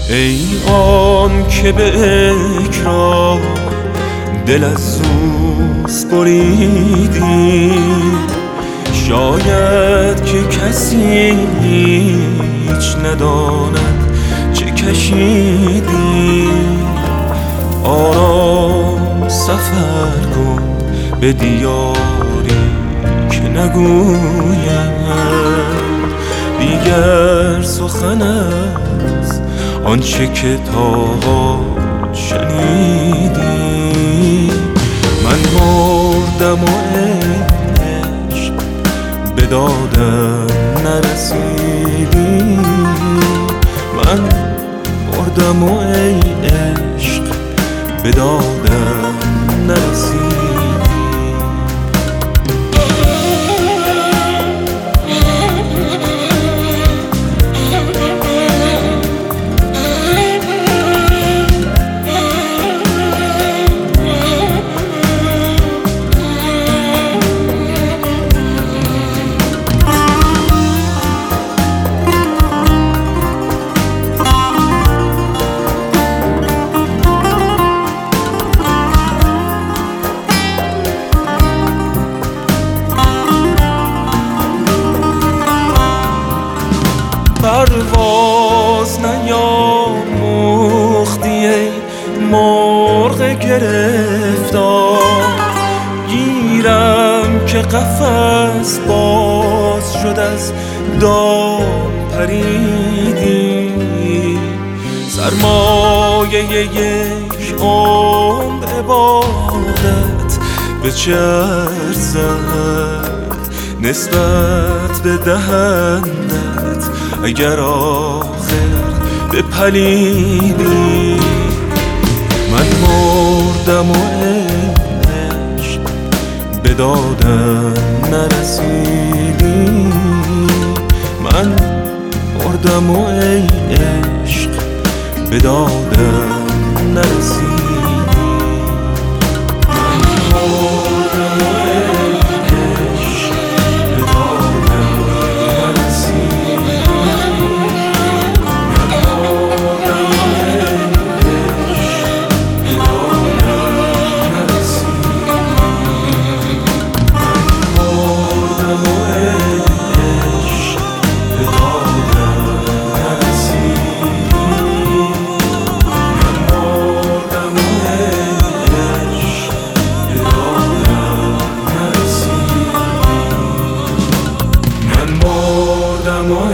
ای آن که به اکراه دل از سوز بریدی، شاید که کسی هیچ نداند چه کشیدی. آرام سفر کن به دیاری که نگویم دیگر سخن از آنچه که تا شنیدی. من مردم و عشق به دادم نرسیدی، من مردم و عشق به دادم نرسیدی. پرواز نیاموختی ای مرغ گرفتار، گیرم که قفس باز شد از دام پریدی. سرمایه یک عمر عبادت به چرخ زد نسبت به دهنت اگر آخر بپلیدی. من مردم و عشق به دادم نرسیدی، من مردم و عشق به دادم نرسیدی.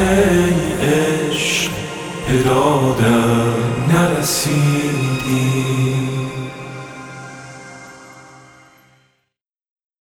عشق به دادم نرسیدی.